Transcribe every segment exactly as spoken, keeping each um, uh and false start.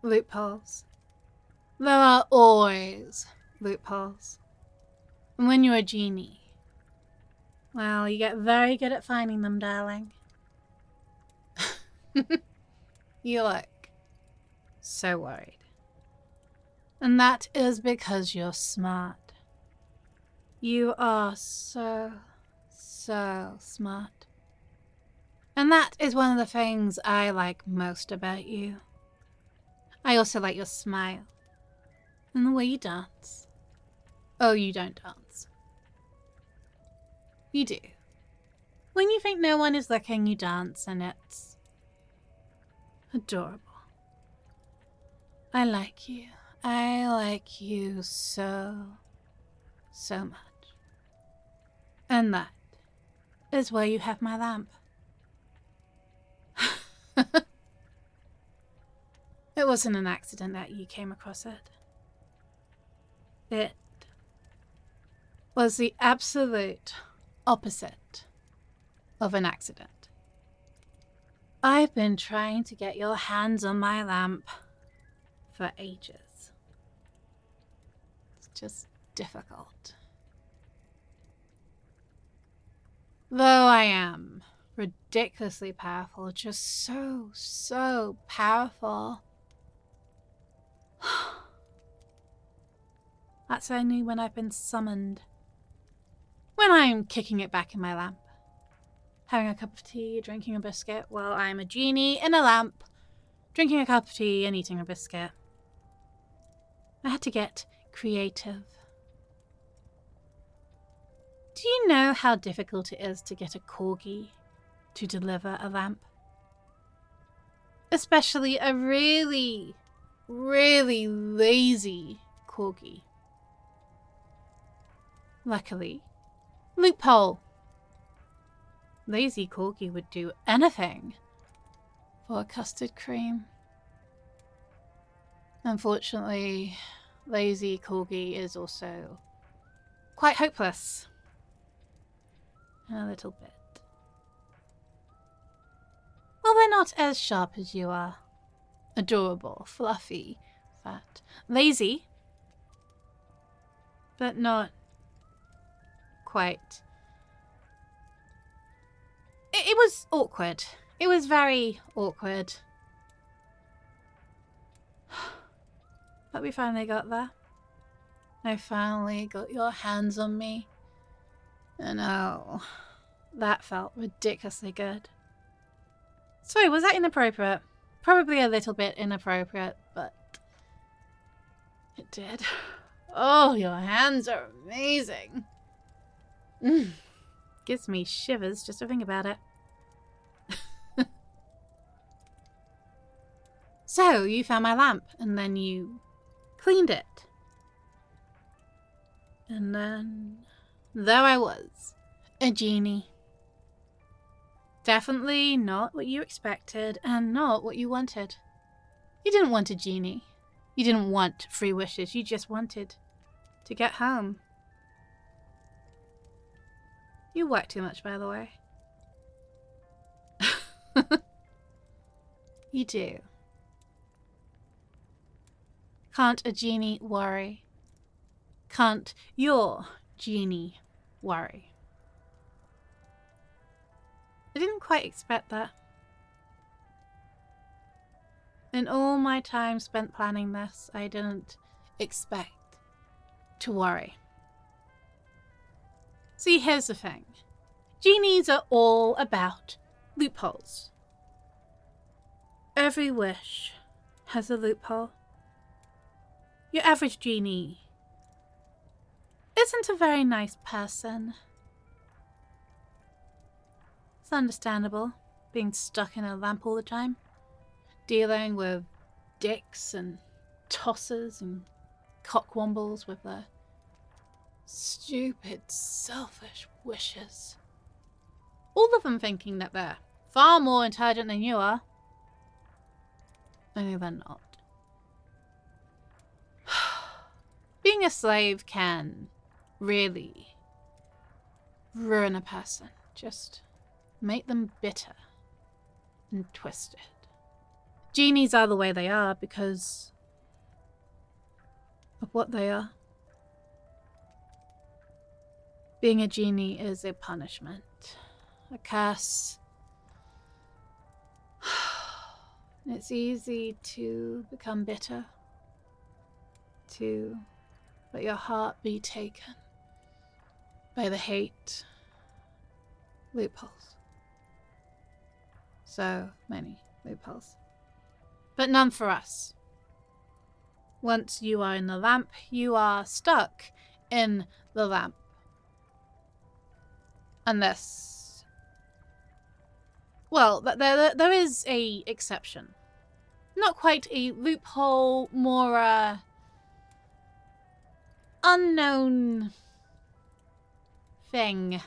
loopholes. There are always loopholes. And when you're a genie, well, you get very good at finding them, darling. You look so worried. And that is because you're smart. You are so, so smart. And that is one of the things I like most about you. I also like your smile. And the way you dance. Oh, you don't dance. You do. When you think no one is looking, you dance, and it's adorable. I like you. I like you so, so much. And that is where you have my lamp. It wasn't an accident that you came across it. It was the absolute opposite of an accident. I've been trying to get your hands on my lamp for ages. It's just difficult. Though I am ridiculously powerful, just so, so powerful. That's only when I've been summoned. When I'm kicking it back in my lamp. Having a cup of tea, drinking a biscuit, while I'm a genie in a lamp, drinking a cup of tea and eating a biscuit. I had to get creative. Do you know how difficult it is to get a corgi to deliver a lamp? Especially a really, really lazy corgi. Luckily, loophole. Lazy corgi would do anything for a custard cream. Unfortunately, lazy corgi is also quite hopeless. A little bit. Well, they're not as sharp as you are. Adorable, fluffy, fat, lazy, but not quite. It, it was awkward. It was very awkward. But we finally got there. I finally got your hands on me. And oh, that felt ridiculously good. Sorry, was that inappropriate? Probably a little bit inappropriate, but it did. Oh, your hands are amazing. Mm. Gives me shivers just to think about it. So, you found my lamp, and then you cleaned it. And then there I was, a genie. Definitely not what you expected, and not what you wanted. You didn't want a genie. You didn't want free wishes. You just wanted to get home. You work too much, by the way. You do. Can't a genie worry? Can't your genie worry? I didn't quite expect that. In all my time spent planning this, I didn't expect to worry. See, here's the thing. Genies are all about loopholes. Every wish has a loophole. Your average genie isn't a very nice person. It's understandable, being stuck in a lamp all the time, dealing with dicks and tossers and cockwombles with their stupid, selfish wishes. All of them thinking that they're far more intelligent than you are. Only they're not. Being a slave can really ruin a person. Just make them bitter and twisted. Genies are the way they are because of what they are. Being a genie is a punishment, a curse. It's easy to become bitter, to let your heart be taken by the hate loopholes. So many loopholes. But none for us. Once you are in the lamp, you are stuck in the lamp. Unless... Well, there, there is a exception. Not quite a loophole, more a... unknown... thing.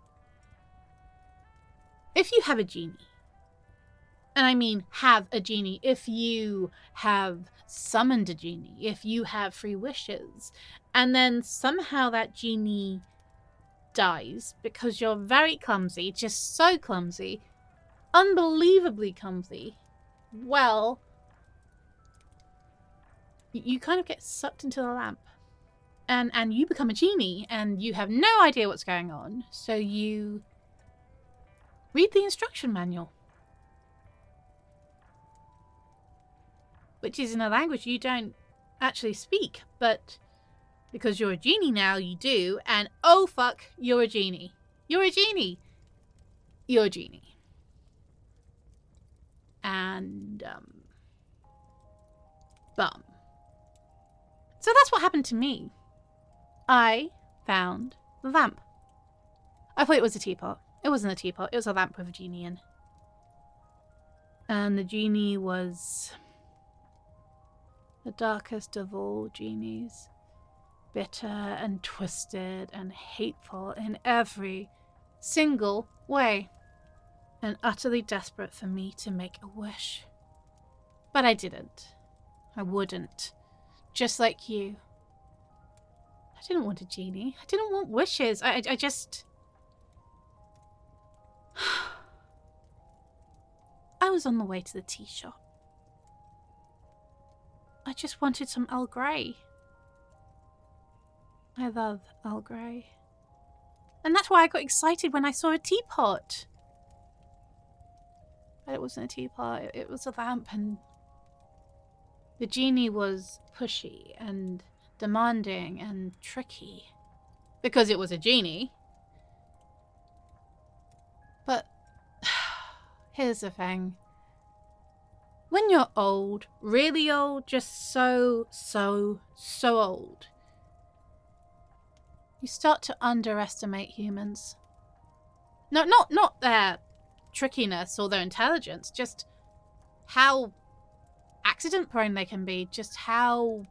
If you have a genie, and I mean have a genie, if you have summoned a genie, if you have free wishes, and then somehow that genie dies because you're very clumsy, just so clumsy, unbelievably clumsy, well, you kind of get sucked into the lamp. And, and you become a genie, and you have no idea what's going on, so you read the instruction manual. Which is in a language you don't actually speak, but because you're a genie now, you do, and oh fuck, you're a genie. You're a genie. You're a genie. And, um, bum. So that's what happened to me. I found the lamp. I thought it was a teapot. It wasn't a teapot, it was a lamp with a genie in. And the genie was the darkest of all genies. Bitter and twisted and hateful in every single way. And utterly desperate for me to make a wish. But I didn't. I wouldn't. Just like you. I didn't want a genie. I didn't want wishes. I, I, I just... I was on the way to the tea shop. I just wanted some Earl Grey. I love Earl Grey. And that's why I got excited when I saw a teapot. But it wasn't a teapot, it, it was a lamp, and the genie was pushy and demanding and tricky. Because it was a genie. But here's the thing. When you're old, really old, just so, so, so old, you start to underestimate humans. No, not, not their trickiness or their intelligence, just how accident prone they can be, just how,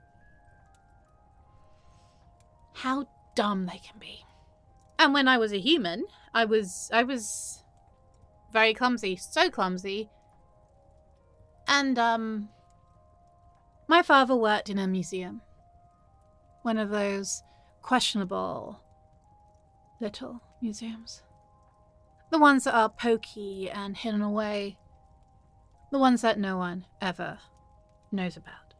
how dumb they can be. And when I was a human, I was, I was very clumsy, so clumsy. And, um, my father worked in a museum. One of those questionable little museums. The ones that are pokey and hidden away. The ones that no one ever knows about.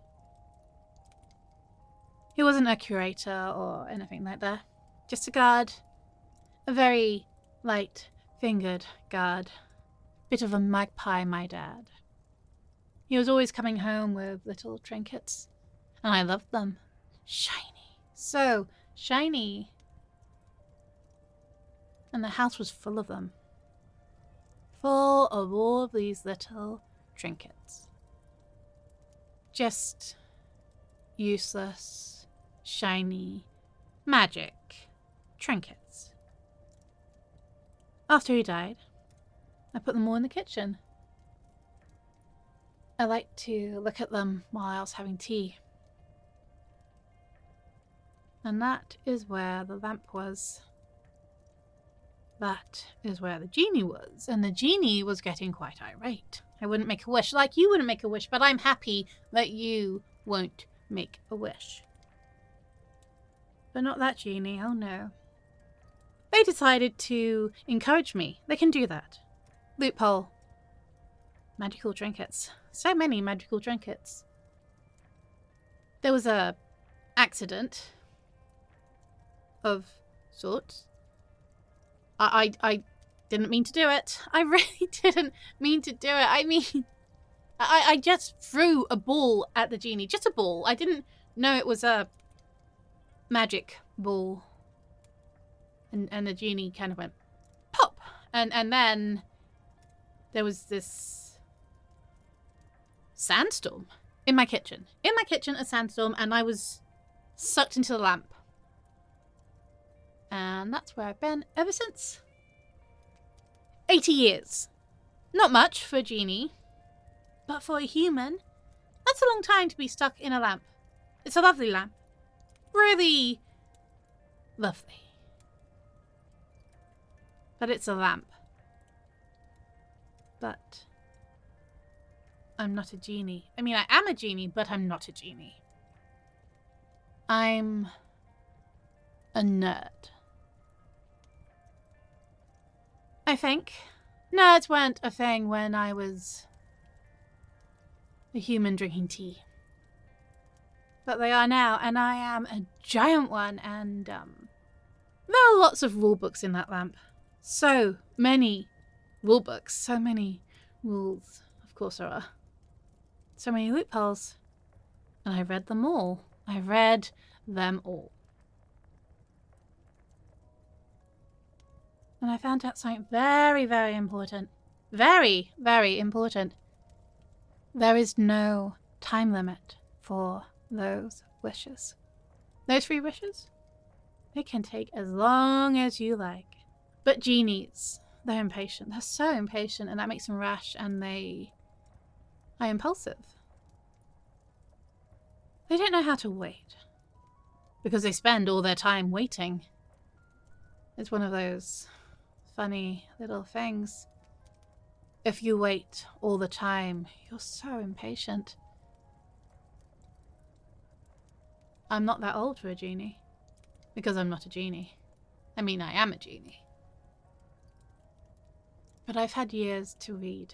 He wasn't a curator or anything like that. Just a guard. A very light-fingered guard. Bit of a magpie, my dad. He was always coming home with little trinkets. And I loved them. Shiny. So shiny. And the house was full of them. Full of all of these little trinkets. Just useless, shiny, magic trinkets. After he died, I put them all in the kitchen. I liked to look at them while I was having tea. And that is where the lamp was. That is where the genie was. And the genie was getting quite irate. I wouldn't make a wish like you wouldn't make a wish, but I'm happy that you won't make a wish. But not that genie, oh no. They decided to encourage me. They can do that. Loophole. magical trinkets. So many magical trinkets. There was a accident of sorts. I, I, I didn't mean to do it. I really didn't mean to do it. I mean, I, I just threw a ball at the genie. Just a ball. I didn't know it was a magic ball. And, and the genie kind of went pop. And, and then there was this sandstorm in my kitchen. In my kitchen, a sandstorm, and I was sucked into the lamp. And that's where I've been ever since. eighty years. Not much for a genie, but for a human, that's a long time to be stuck in a lamp. It's a lovely lamp. Really lovely. But it's a lamp. But I'm not a genie. I mean, I am a genie, but I'm not a genie. I'm a nerd. I think. Nerds weren't a thing when I was a human drinking tea. But they are now, and I am a giant one, and um, there are lots of rule books in that lamp. So many rule books, so many rules. Of course there are. So many loopholes. And I read them all. I read them all. And I found out something very, very important. Very, very important. There is no time limit for those wishes. Those three wishes? They can take as long as you like. But genies, they're impatient. They're so impatient, and that makes them rash, and they are impulsive. They don't know how to wait. Because they spend all their time waiting. It's one of those funny little things. If you wait all the time, you're so impatient. I'm not that old for a genie. Because I'm not a genie. I mean, I am a genie. But I've had years to read.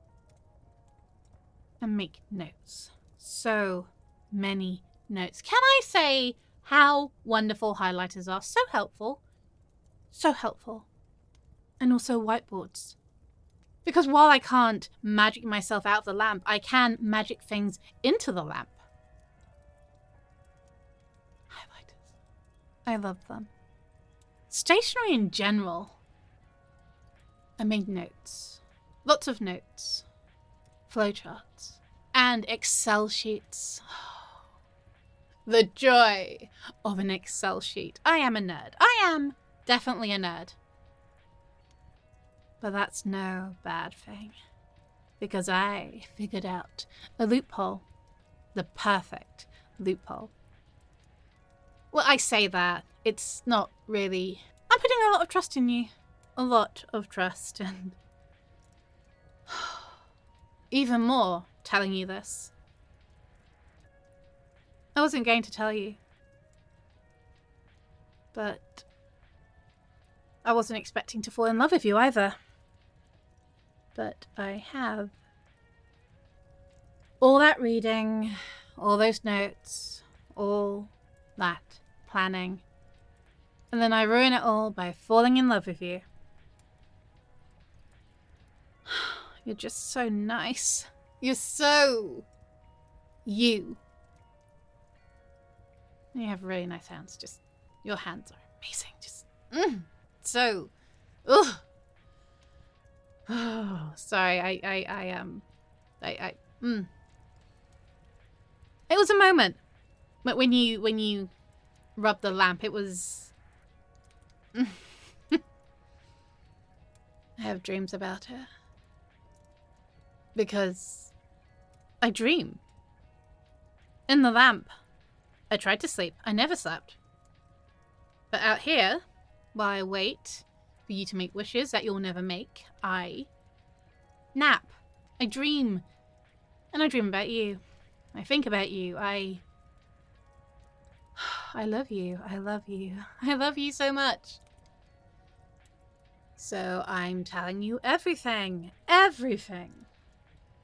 And make notes. So many notes. Can I say how wonderful highlighters are? So helpful. So helpful. And also whiteboards. Because while I can't magic myself out of the lamp, I can magic things into the lamp. Highlighters. I love them. Stationery in general. I made notes. Lots of notes. Flowcharts. And Excel sheets. The joy of an Excel sheet. I am a nerd. I am definitely a nerd. But that's no bad thing. Because I figured out a loophole. The perfect loophole. Well, I say that. It's not really... I'm putting a lot of trust in you. A lot of trust, and... even more telling you this. I wasn't going to tell you. But... I wasn't expecting to fall in love with you either. But I have. All that reading, all those notes, all that planning. And then I ruin it all by falling in love with you. You're just so nice. You're so... you. You have really nice hands. Just, your hands are amazing. Just, mm, so, ugh. Oh, sorry, I, I, I, um, I, I, mm. It was a moment. But when you, when you rubbed the lamp, it was... I have dreams about her. Because I dream. In the lamp. I tried to sleep. I never slept. But out here, while I wait for you to make wishes that you'll never make, I nap. I dream. And I dream about you. I think about you. I... I love you. I love you. I love you so much. So I'm telling you everything. Everything.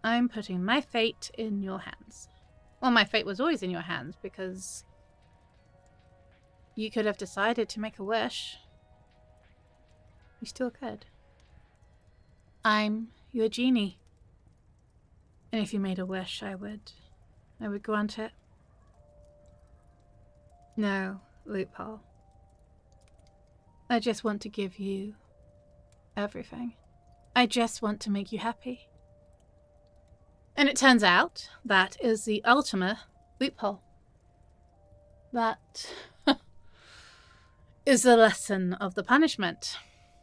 I'm putting my fate in your hands. Well, my fate was always in your hands because you could have decided to make a wish. You still could. I'm your genie. And if you made a wish, I would... I would grant it. No, Loophole. I just want to give you everything. I just want to make you happy. And it turns out that is the ultimate loophole. That is the lesson of the punishment.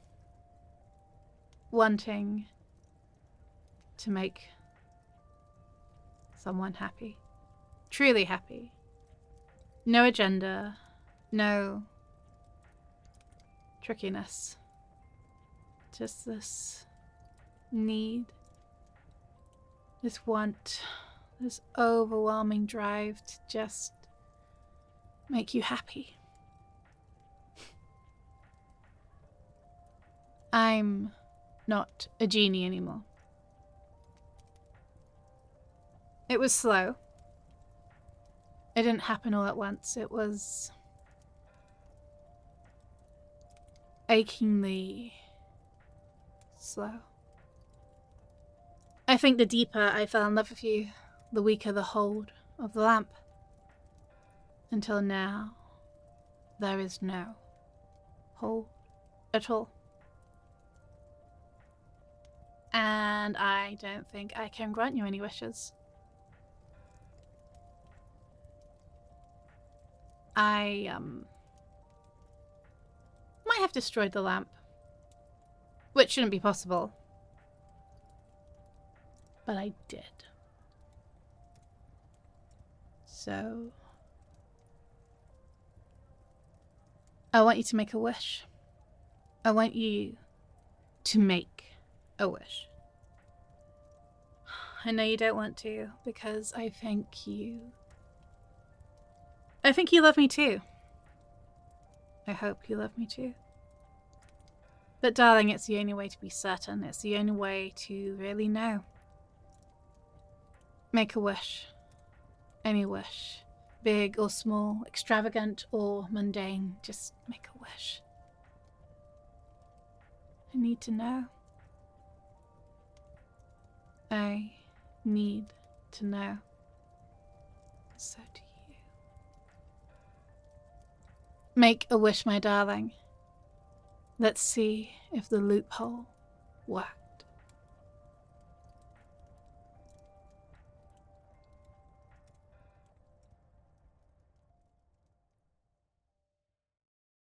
Wanting to make someone happy. Truly happy. No agenda. No trickiness. Just this need. This want. This overwhelming drive to just make you happy. I'm not a genie anymore. It was slow. It didn't happen all at once. It was achingly slow. I think the deeper I fell in love with you, the weaker the hold of the lamp. Until now, there is no hold at all. And I don't think I can grant you any wishes. I, um... might have destroyed the lamp. Which shouldn't be possible. But I did. So... I want you to make a wish. I want you to make a wish. I know you don't want to, because I think you... I think you love me too. I hope you love me too. But darling, it's the only way to be certain. It's the only way to really know. Make a wish. Any wish. Big or small, extravagant or mundane. Just make a wish. I need to know. I need to know. So do you. Make a wish, my darling. Let's see if the loophole works.